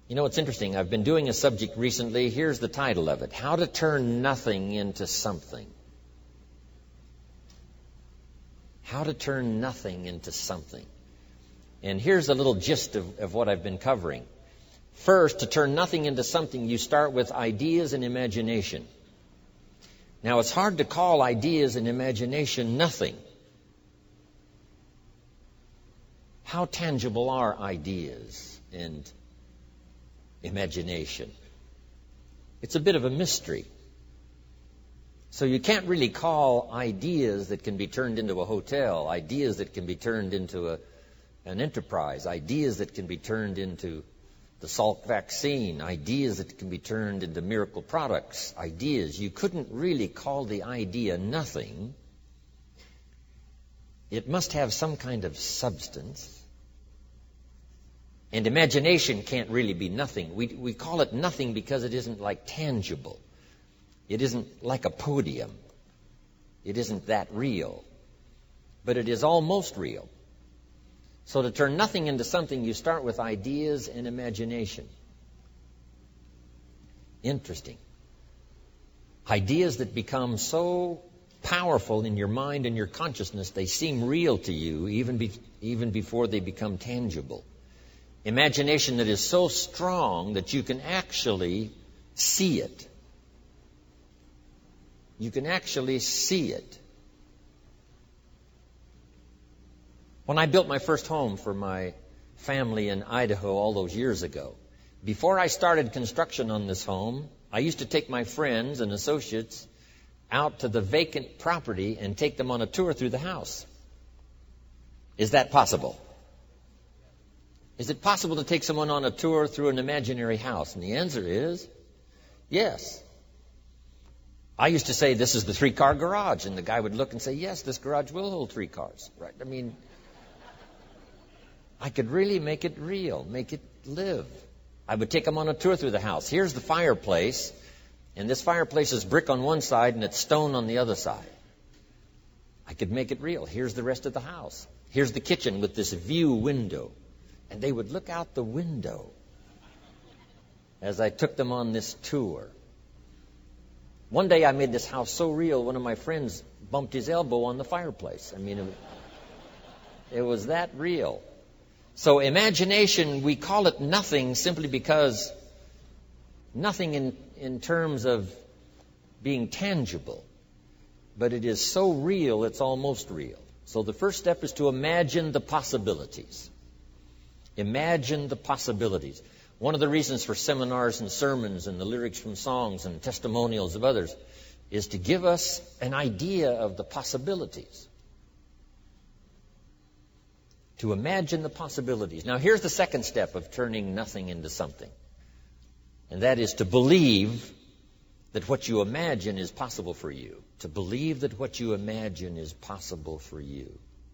You know, it's interesting. I've been doing a subject recently. Here's the title of it: How to Turn Nothing into Something. How to turn nothing into something. And here's a little gist of what I've been covering. First, to turn nothing into something, you start with ideas and imagination. Now, it's hard to call ideas and imagination nothing. How tangible are ideas and imagination? It's a bit of a mystery. So you can't really call ideas that can be turned into a hotel, ideas that can be turned into an enterprise, ideas that can be turned into the Salk vaccine, ideas that can be turned into miracle products, ideas. You couldn't really call the idea nothing. It must have some kind of substance. And imagination can't really be nothing. We call it nothing because it isn't like tangible. It isn't like a podium. It isn't that real. But it is almost real. So to turn nothing into something, you start with ideas and imagination. Interesting. Ideas that become so powerful in your mind and your consciousness, they seem real to you even before they become tangible. Imagination that is so strong that you can actually see it. You can actually see it. When I built my first home for my family in Idaho all those years ago, before I started construction on this home, I used to take my friends and associates out to the vacant property and take them on a tour through the house. Is that possible? Is it possible to take someone on a tour through an imaginary house? And the answer is yes. I used to say, this is the 3-car garage. And the guy would look and say, yes, this garage will hold 3 cars. Right? I mean, I could really make it real, make it live. I would take them on a tour through the house. Here's the fireplace. And this fireplace is brick on one side and it's stone on the other side. I could make it real. Here's the rest of the house. Here's the kitchen with this view window. And they would look out the window as I took them on this tour. One day I made this house so real, one of my friends bumped his elbow on the fireplace. I mean, it was that real. So imagination, we call it nothing simply because nothing in terms of being tangible. But it is so real, it's almost real. So the first step is to imagine the possibilities. Imagine the possibilities. One of the reasons for seminars and sermons and the lyrics from songs and testimonials of others is to give us an idea of the possibilities. To imagine the possibilities. Now here's the second step of turning nothing into something. And that is to believe that what you imagine is possible for you. To believe that what you imagine is possible for you.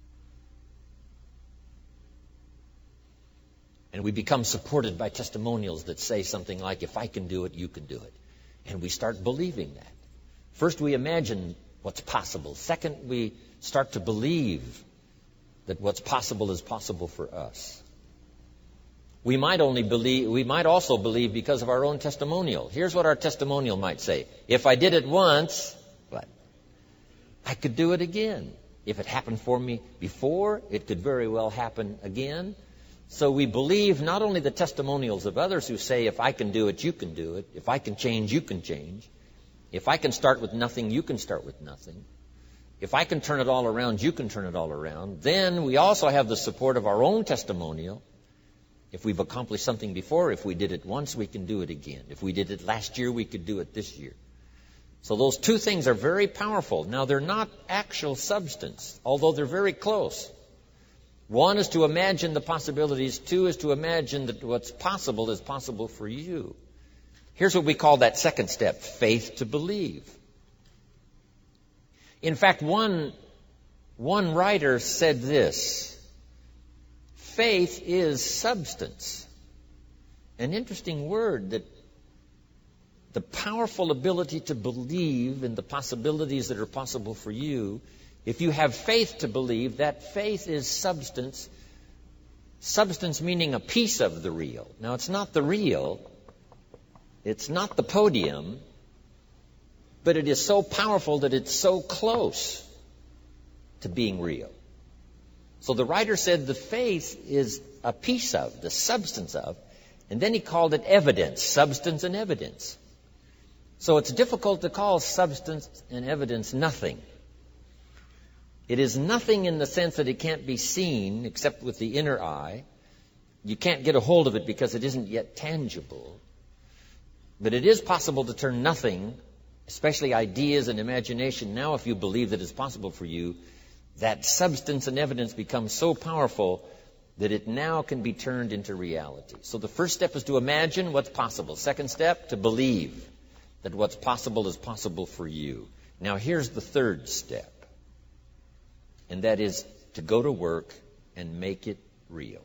And we become supported by testimonials that say something like, if I can do it, you can do it. And we start believing that. First, we imagine what's possible. Second, we start to believe that what's possible is possible for us. We might also believe because of our own testimonial. Here's what our testimonial might say. If I did it once, what? I could do it again. If it happened for me before, it could very well happen again. So we believe not only the testimonials of others who say, if I can do it, you can do it. If I can change, you can change. If I can start with nothing, you can start with nothing. If I can turn it all around, you can turn it all around. Then we also have the support of our own testimonial. If we've accomplished something before, if we did it once, we can do it again. If we did it last year, we could do it this year. So those two things are very powerful. Now, they're not actual substance, although they're very close. One is to imagine the possibilities. Two is to imagine that what's possible is possible for you. Here's what we call that second step, faith to believe. In fact, one writer said this: faith is substance. An interesting word, that the powerful ability to believe in the possibilities that are possible for you. If you have faith to believe, that faith is substance. Substance meaning a piece of the real. Now, it's not the real. It's not the podium. But it is so powerful that it's so close to being real. So the writer said the faith is a piece of, the substance of, and then he called it evidence, substance and evidence. So it's difficult to call substance and evidence nothing. It is nothing in the sense that it can't be seen except with the inner eye. You can't get a hold of it because it isn't yet tangible. But it is possible to turn nothing, especially ideas and imagination. Now, if you believe that it's possible for you, that substance and evidence becomes so powerful that it now can be turned into reality. So the first step is to imagine what's possible. Second step, to believe that what's possible is possible for you. Now, here's the third step. And that is to go to work and make it real.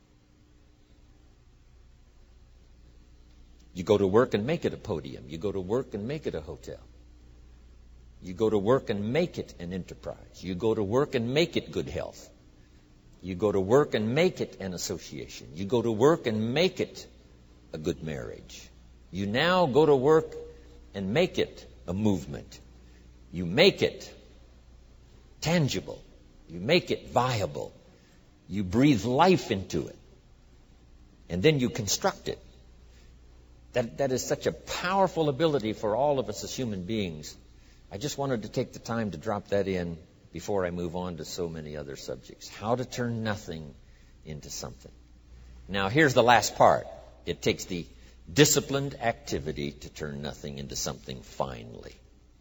You go to work and make it a podium. You go to work and make it a hotel. You go to work and make it an enterprise. You go to work and make it good health. You go to work and make it an association. You go to work and make it a good marriage. You now go to work and make it a movement. You make it tangible. You make it viable. You breathe life into it. And then you construct it. That is such a powerful ability for all of us as human beings. I just wanted to take the time to drop that in before I move on to so many other subjects. How to turn nothing into something. Now, here's the last part. It takes the disciplined activity to turn nothing into something finally.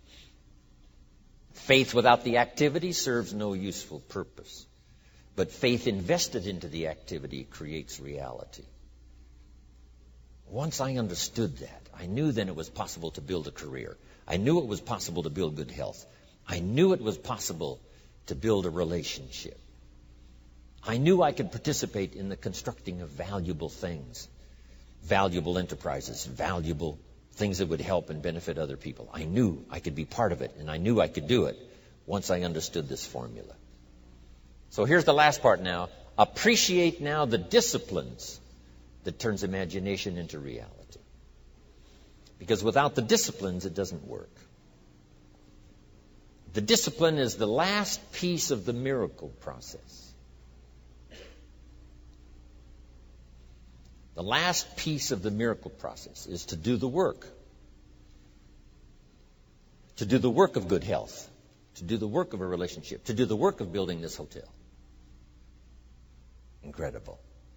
Faith without the activity serves no useful purpose. But faith invested into the activity creates reality. Once I understood that, I knew then it was possible to build a career. I knew it was possible to build good health. I knew it was possible to build a relationship. I knew I could participate in the constructing of valuable things, valuable enterprises, valuable things that would help and benefit other people. I knew I could be part of it, and I knew I could do it once I understood this formula. So here's the last part now. Appreciate now the disciplines that turns imagination into reality. Because without the disciplines, it doesn't work. The discipline is the last piece of the miracle process. The last piece of the miracle process is to do the work. To do the work of good health. To do the work of a relationship. To do the work of building this hotel. Incredible.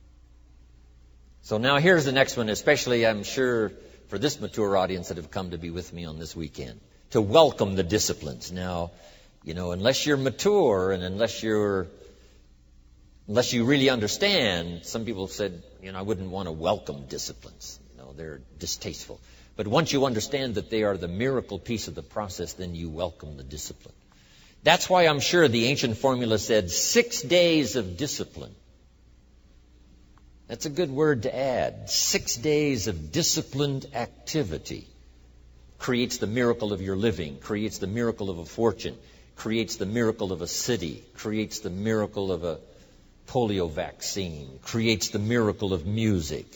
So now here's the next one, especially I'm sure for this mature audience that have come to be with me on this weekend. To welcome the disciplines. Now, unless you're mature and unless you really understand, some people have said, I wouldn't want to welcome disciplines. They're distasteful. But once you understand that they are the miracle piece of the process, then you welcome the discipline. That's why I'm sure the ancient formula said 6 days of discipline. That's a good word to add. 6 days of disciplined activity creates the miracle of your living, creates the miracle of a fortune, creates the miracle of a city, creates the miracle of a polio vaccine, creates the miracle of music.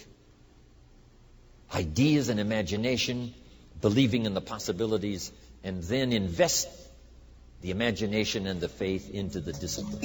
Ideas and imagination, believing in the possibilities, and then invest the imagination and the faith into the discipline.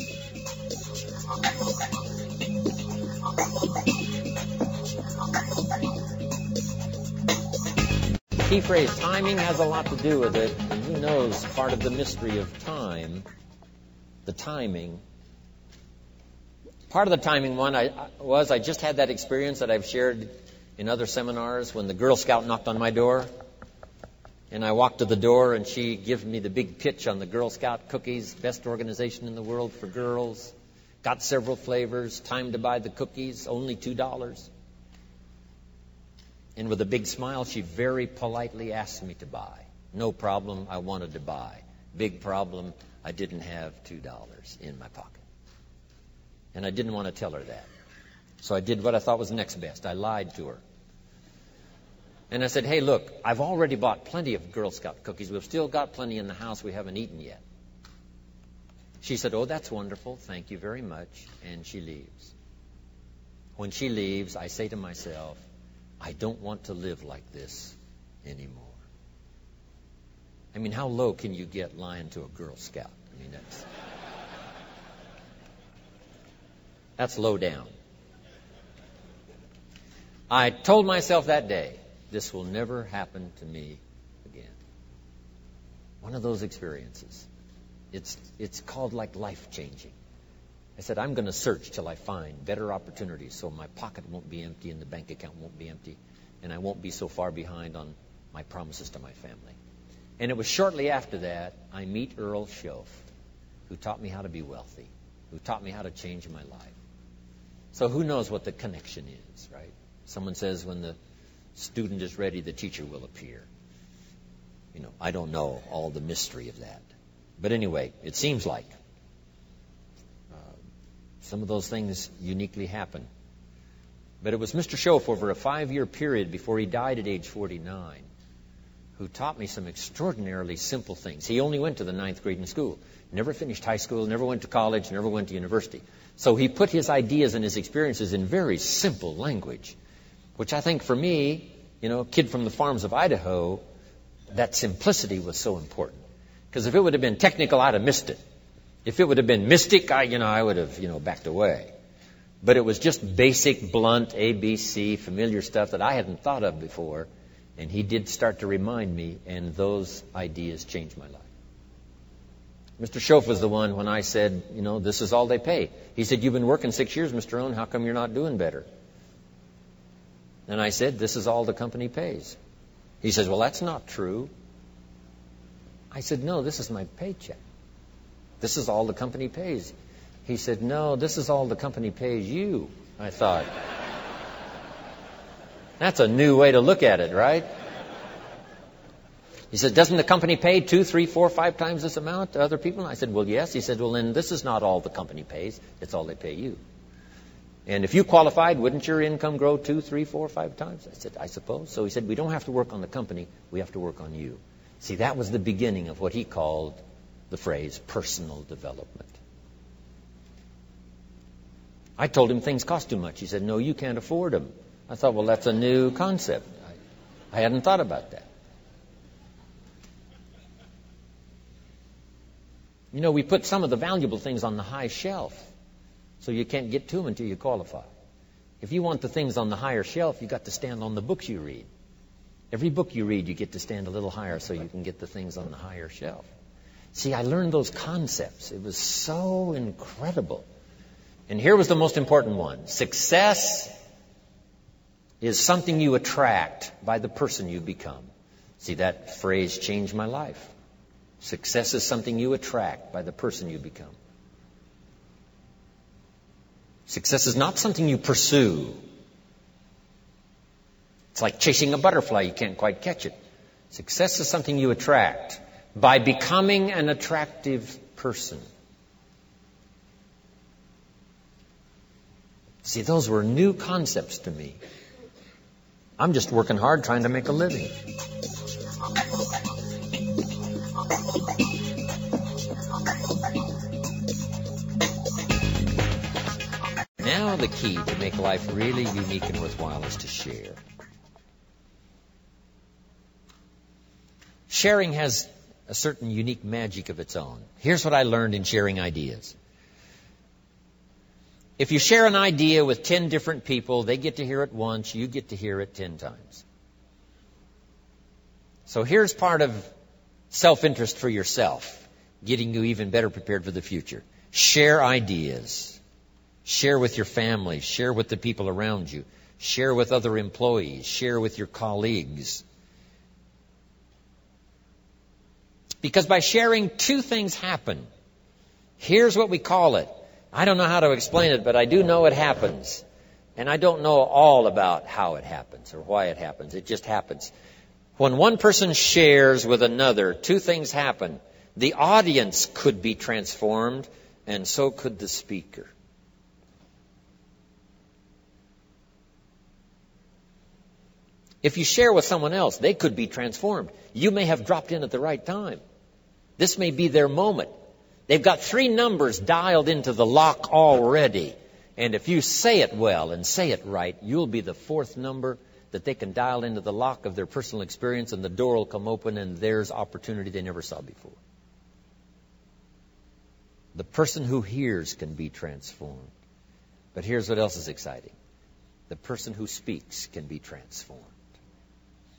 The key phrase, timing, has a lot to do with it. And who knows, part of the mystery of time, the timing. Part of the timing one I just had that experience that I've shared in other seminars when the Girl Scout knocked on my door. And I walked to the door and she gave me the big pitch on the Girl Scout cookies, best organization in the world for girls. Got several flavors, time to buy the cookies, only $2. And with a big smile, she very politely asked me to buy. No problem, I wanted to buy. Big problem, I didn't have $2 in my pocket. And I didn't want to tell her that. So I did what I thought was next best. I lied to her. And I said, hey, look, I've already bought plenty of Girl Scout cookies. We've still got plenty in the house we haven't eaten yet. She said, oh, that's wonderful. Thank you very much. And she leaves. When she leaves, I say to myself, I don't want to live like this anymore. I mean, how low can you get lying to a Girl Scout? I mean, that's low down. I told myself that day, this will never happen to me again. One of those experiences. It's called like life-changing. I said, I'm going to search till I find better opportunities so my pocket won't be empty and the bank account won't be empty and I won't be so far behind on my promises to my family. And it was shortly after that I meet Earl Shoaff, who taught me how to be wealthy, who taught me how to change my life. So who knows what the connection is, right? Someone says when the student is ready, the teacher will appear. You know, I don't know all the mystery of that. But anyway, it seems like some of those things uniquely happen. But it was Mr. Shoaff over a 5-year period before he died at age 49 who taught me some extraordinarily simple things. He only went to the 9th grade in school, never finished high school, never went to college, never went to university. So he put his ideas and his experiences in very simple language, which I think for me, you know, a kid from the farms of Idaho, that simplicity was so important. Because if it would have been technical, I'd have missed it. If it would have been mystic, I would have, backed away. But it was just basic, blunt, ABC, familiar stuff that I hadn't thought of before. And he did start to remind me, and those ideas changed my life. Mr. Shoaff was the one when I said, this is all they pay. He said, you've been working 6 years, Mr. Owen, how come you're not doing better? And I said, this is all the company pays. He says, well, that's not true. I said, no, this is my paycheck. This is all the company pays. He said, no, this is all the company pays you. I thought, that's a new way to look at it, right? He said, doesn't the company pay 2, 3, 4, 5 times this amount to other people? And I said, well, yes. He said, well, then this is not all the company pays. It's all they pay you. And if you qualified, wouldn't your income grow 2, 3, 4, 5 times? I said, I suppose. So he said, we don't have to work on the company. We have to work on you. See, that was the beginning of what he called the phrase personal development. I told him things cost too much. He said, no, you can't afford them. I thought, well, that's a new concept. I hadn't thought about that. We put some of the valuable things on the high shelf, so you can't get to them until you qualify. If you want the things on the higher shelf, you've got to stand on the books you read. Every book you read, you get to stand a little higher so you can get the things on the higher shelf. See, I learned those concepts. It was so incredible. And here was the most important one. Success is something you attract by the person you become. See, that phrase changed my life. Success is something you attract by the person you become. Success is not something you pursue. It's like chasing a butterfly. You can't quite catch it. Success is something you attract by becoming an attractive person. See, those were new concepts to me. I'm just working hard trying to make a living. Now the key to make life really unique and worthwhile is to share. Sharing has a certain unique magic of its own. Here's what I learned in sharing ideas. If you share an idea with 10 different people, they get to hear it once, you get to hear it 10 times. So here's part of self-interest for yourself, getting you even better prepared for the future. Share ideas. Share with your family. Share with the people around you. Share with other employees. Share with your colleagues. Because by sharing, 2 things happen. Here's what we call it. I don't know how to explain it, but I do know it happens. And I don't know all about how it happens or why it happens. It just happens. When one person shares with another, 2 things happen. The audience could be transformed, and so could the speaker. If you share with someone else, they could be transformed. You may have dropped in at the right time. This may be their moment. They've got 3 numbers dialed into the lock already, And if you say it well and say it right, you'll be the fourth number that they can dial into the lock of their personal experience, and the door will come open and there's opportunity they never saw before. The person who hears can be transformed. But here's what else is exciting. The person who speaks can be transformed.